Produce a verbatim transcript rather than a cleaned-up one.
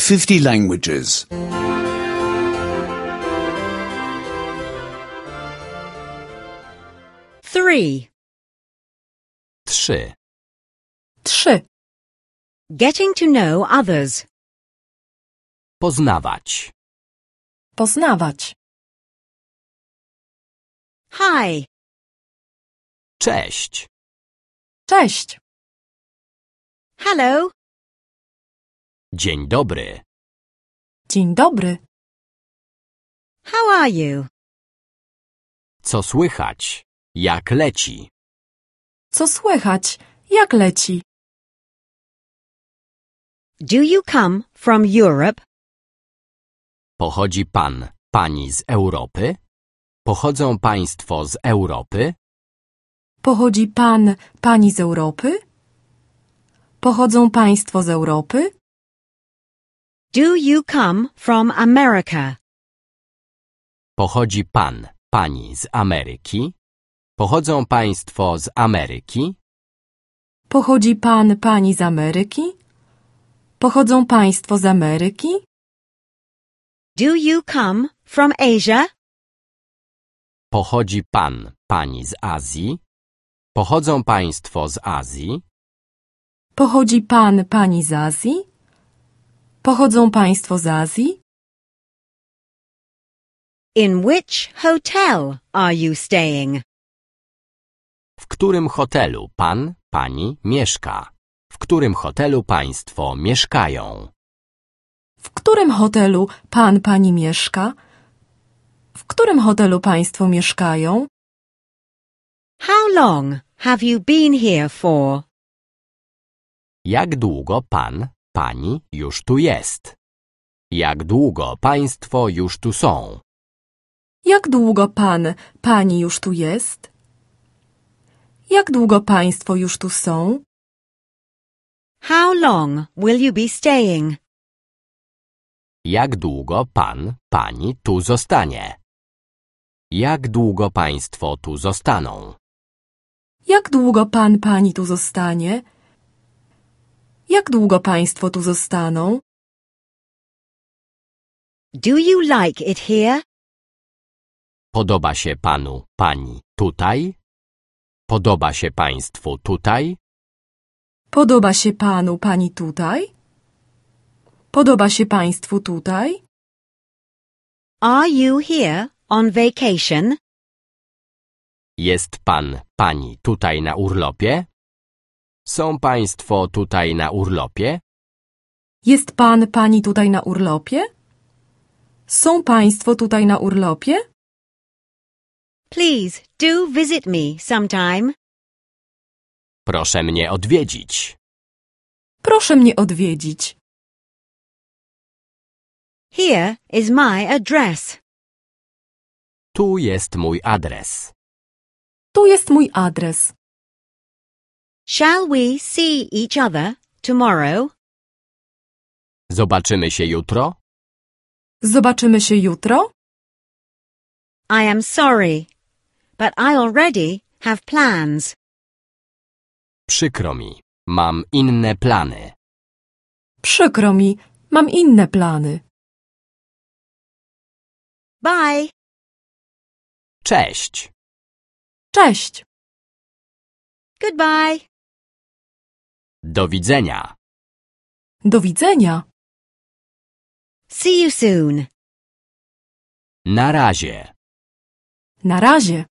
fifty languages. Three. Trzy. Trzy. Getting to know others. Poznawać. Poznawać. Hi. Cześć. Cześć. Hello. Dzień dobry. Dzień dobry. How are you? Co słychać? Jak leci? Co słychać? Jak leci? Do you come from Europe? Pochodzi pan, pani z Europy? Pochodzą państwo z Europy? Pochodzi pan, pani z Europy? Pochodzą państwo z Europy? Do you come from America? Pochodzi pan, pani z Ameryki? Pochodzą państwo z Ameryki? Pochodzi pan, pani z Ameryki? Pochodzą państwo z Ameryki? Do you come from Asia? Pochodzi pan, pani z Azji? Pochodzą państwo z Azji? Pochodzi pan, pani z Azji? Pochodzą państwo z Azji? In which hotel are you staying? W którym hotelu pan, pani mieszka? W którym hotelu państwo mieszkają? W którym hotelu pan, pani mieszka? W którym hotelu państwo mieszkają? How long have you been here for? Jak długo pan, pani już tu jest? Jak długo państwo już tu są? Jak długo pan, pani już tu jest? Jak długo państwo już tu są? How long will you be staying? Jak długo pan, pani tu zostanie? Jak długo państwo tu zostaną? Jak długo pan, pani tu zostanie? Jak długo państwo tu zostaną? Do you like it here? Podoba się panu, pani tutaj? Podoba się państwu tutaj? Podoba się panu, pani tutaj? Podoba się państwu tutaj? Are you here on vacation? Jest pan, pani tutaj na urlopie? Są państwo tutaj na urlopie? Jest pan, pani tutaj na urlopie? Są państwo tutaj na urlopie? Please do visit me sometime. Proszę mnie odwiedzić. Proszę mnie odwiedzić. Here is my address. Tu jest mój adres. Tu jest mój adres. Shall we see each other tomorrow? Zobaczymy się jutro? Zobaczymy się jutro? I am sorry, but I already have plans. Przykro mi. Mam inne plany. Przykro mi, mam inne plany. Bye. Cześć. Cześć. Goodbye. Do widzenia. Do widzenia. See you soon. Na razie. Na razie.